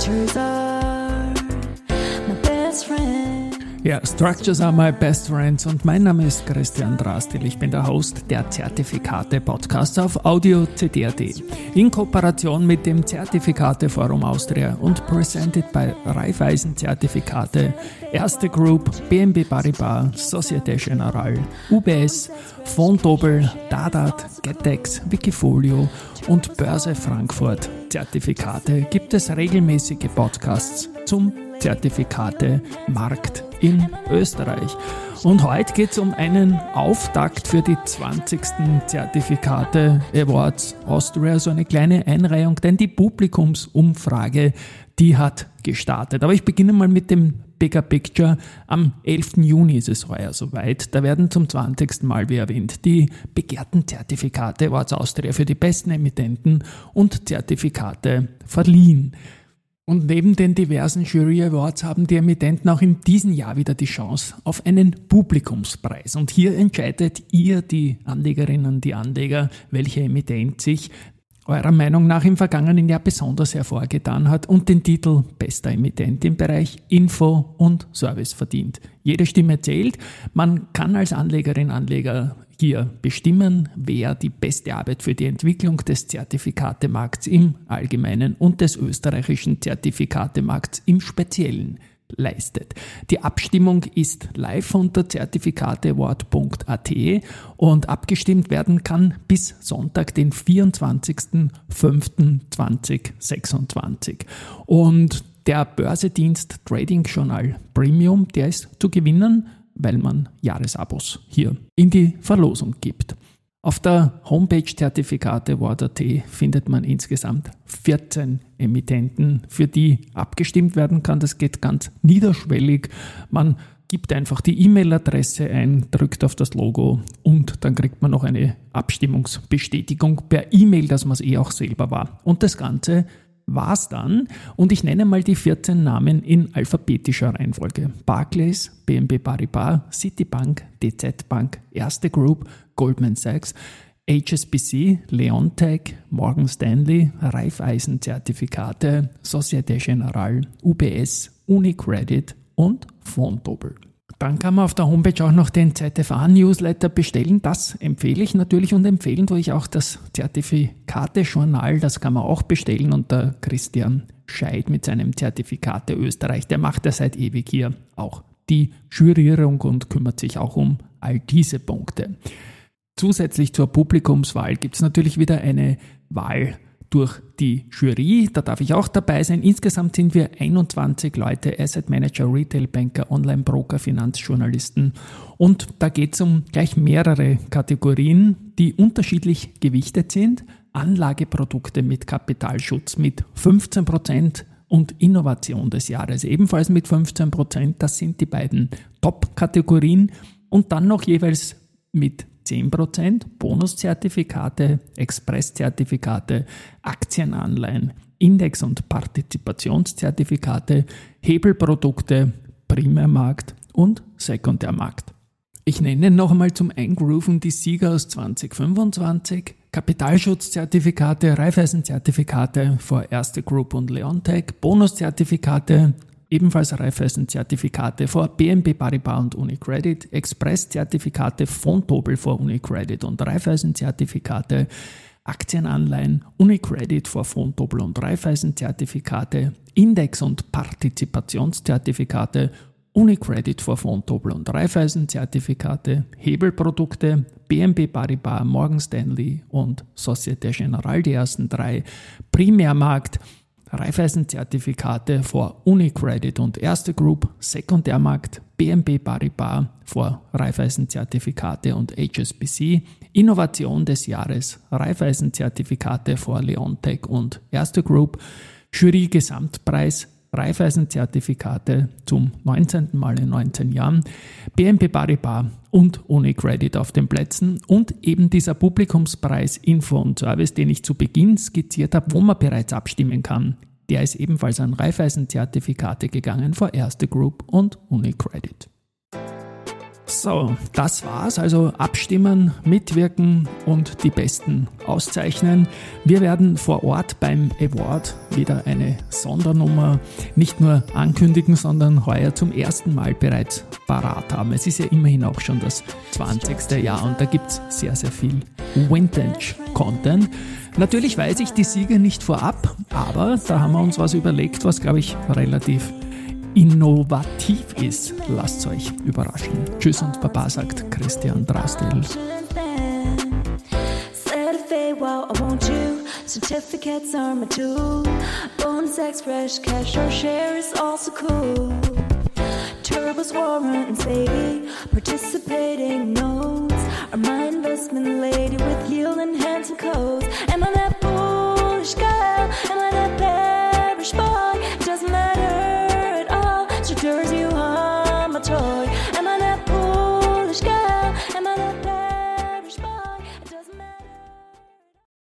structures are my best friend. Ja, Structures are my best friends und mein Name ist Christian Drastil. Ich bin der Host der Zertifikate-Podcasts auf Audio CD.at in Kooperation mit dem Zertifikate-Forum Austria und presented by Raiffeisen Zertifikate, Erste Group, BNP Paribas, Societe Generale, UBS, Vontobel, Dadat, Getex, Wikifolio und Börse Frankfurt Zertifikate gibt es regelmäßige Podcasts zum Zertifikate-Markt in Österreich. Und heute geht es um einen Auftakt für die 20. Zertifikate Awards Austria, so eine kleine Einreihung, denn die Publikumsumfrage, die hat gestartet. Aber ich beginne mal mit dem Bigger Picture. Am 11. Juni ist es heuer soweit. Da werden zum 20. Mal, wie erwähnt, die begehrten Zertifikate Awards Austria für die besten Emittenten und Zertifikate verliehen. Und neben den diversen Jury Awards haben die Emittenten auch in diesem Jahr wieder die Chance auf einen Publikumspreis. Und hier entscheidet ihr, die Anlegerinnen, die Anleger, welcher Emittent sich eurer Meinung nach im vergangenen Jahr besonders hervorgetan hat und den Titel Bester Emittent im Bereich Info und Service verdient. Jede Stimme zählt. Man kann als Anlegerin, Anleger hier bestimmen, wer die beste Arbeit für die Entwicklung des Zertifikatemarkts im Allgemeinen und des österreichischen Zertifikatemarkts im Speziellen leistet. Die Abstimmung ist live unter zertifikateaward.at und abgestimmt werden kann bis Sonntag, den 24.05.2026. Und der Börsedienst Trading Journal Premium, der ist zu gewinnen, weil man Jahresabos hier in die Verlosung gibt. Auf der Homepage Zertifikate.at findet man insgesamt 14 Emittenten, für die abgestimmt werden kann. Das geht ganz niederschwellig. Man gibt einfach die E-Mail-Adresse ein, drückt auf das Logo und dann kriegt man noch eine Abstimmungsbestätigung per E-Mail, dass man es auch selber war. Und das Ganze war's dann. Und ich nenne mal die 14 Namen in alphabetischer Reihenfolge. Barclays, BNP Paribas, Citibank, DZ Bank, Erste Group, Goldman Sachs, HSBC, Leonteq, Morgan Stanley, Raiffeisen Zertifikate, Societe Generale, UBS, UniCredit und Vontobel. Dann kann man auf der Homepage auch noch den ZFA-Newsletter bestellen. Das empfehle ich natürlich und empfehlen tue ich auch das Zertifikate-Journal. Das kann man auch bestellen und der Christian Scheid mit seinem Zertifikate Österreich, der macht ja seit ewig hier auch die Jurierung und kümmert sich auch um all diese Punkte. Zusätzlich zur Publikumswahl gibt es natürlich wieder eine Wahl durch die Jury, da darf ich auch dabei sein. Insgesamt sind wir 21 Leute, Asset Manager, Retail Banker, Online-Broker, Finanzjournalisten und da geht es um gleich mehrere Kategorien, die unterschiedlich gewichtet sind. Anlageprodukte mit Kapitalschutz mit 15% und Innovation des Jahres ebenfalls mit 15%. Das sind die beiden Top-Kategorien und dann noch jeweils mit 10%, Bonuszertifikate, Expresszertifikate, Aktienanleihen, Index- und Partizipationszertifikate, Hebelprodukte, Primärmarkt und Sekundärmarkt. Ich nenne noch einmal zum Eingrooven die Sieger aus 2025. Kapitalschutzzertifikate, Raiffeisen-Zertifikate vor Erste Group und Leonteq, Bonuszertifikate, ebenfalls Raiffeisen-Zertifikate vor BNP Paribas und UniCredit, Express-Zertifikate Vontobel vor UniCredit und Raiffeisen-Zertifikate, Aktienanleihen UniCredit vor Vontobel und Raiffeisen-Zertifikate, Index- und Partizipationszertifikate UniCredit vor Vontobel und Raiffeisen-Zertifikate, Hebelprodukte BNP Paribas, Morgan Stanley und Societe Generale, die ersten drei, Primärmarkt, Raiffeisen-Zertifikate vor UniCredit und Erste Group, Sekundärmarkt, BNP Paribas vor Raiffeisen-Zertifikate und HSBC, Innovation des Jahres, Raiffeisen-Zertifikate vor Leonteq und Erste Group, Jury-Gesamtpreis, Raiffeisen-Zertifikate zum 19. Mal in 19 Jahren, BNP Paribas und UniCredit auf den Plätzen und eben dieser Publikumspreis Info und Service, den ich zu Beginn skizziert habe, wo man bereits abstimmen kann, der ist ebenfalls an Raiffeisen-Zertifikate gegangen vor Erste Group und UniCredit. So, das war's. Also abstimmen, mitwirken und die Besten auszeichnen. Wir werden vor Ort beim Award wieder eine Sondernummer nicht nur ankündigen, sondern heuer zum ersten Mal bereits parat haben. Es ist ja immerhin auch schon das 20. Jahr und da gibt's sehr, sehr viel Vintage-Content. Natürlich weiß ich die Sieger nicht vorab, aber da haben wir uns was überlegt, was, glaube ich, relativ innovativ ist. Lasst euch überraschen. Tschüss und Baba, sagt Christian Drastil. Certificates are my tool. Bone sex, fresh cash or share is also cool. Turbos, warrants, baby. Participating notes are my investment lady with yield and handsome codes. Am I that bullish girl? Am I that bearish boy? Doesn't matter.